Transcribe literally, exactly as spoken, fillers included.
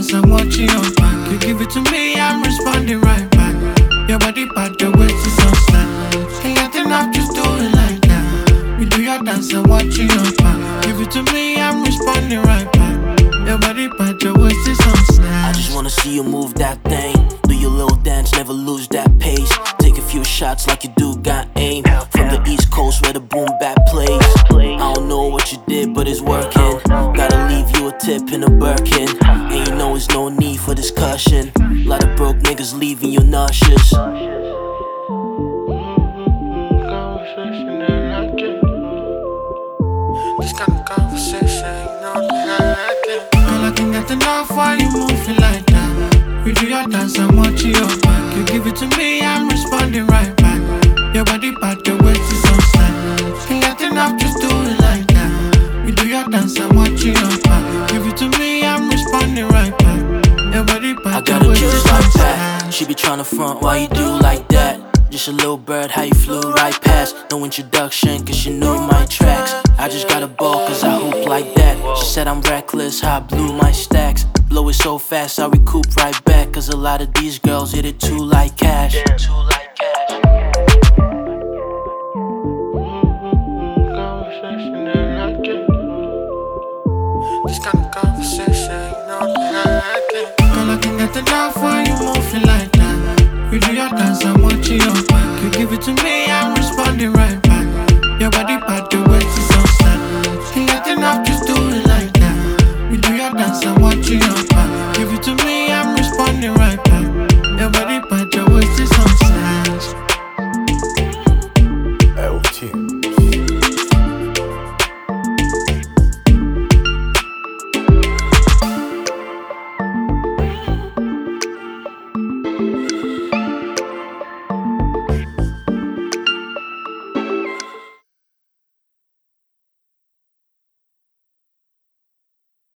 dance, I'm watching your back. You give it to me, I'm responding right back. Your body part, your waist is so slack. Ain't nothing up, just do it like that. You do your dance, I'm watching your back. Give it to me, I'm responding right back. Your body part, your waist is so slack. I just wanna see you move that thing. Do your little dance, never lose that pace. Take a few shots like you do got aim. From the East Coast where the boom bap plays. I don't know what you did, but it's working. Gotta leave you a tip in a Birkin. And you know there's no need for discussion. Lot of broke niggas leaving you nauseous. This kind of conversation, you know that I like it. Girl, I can get enough while you moving like that. You do your dance, I'm watching your back. You give it to me, I'm responding right back. Your body part, your waist is so slack. Ain't get enough, just do it like that. You do your dance, I'm watching your back. Give it to me, I'm responding right back. Your body part, I got a juice like that. She be tryna front, why you do like that? Just a little bird, how you flew right past. No introduction, cause she knew my tracks. I just got a ball, cause I hoop like that. She said I'm reckless, how I blew my stacks. Blow it so fast, I recoup right back. Cause a lot of these girls hit it too like cash. Too like cash. This kind of conversation, you know that I like it. Girl, I can get enough while you moving like that. You do your dance, I'm watching your back. You give it to me, I'm responding right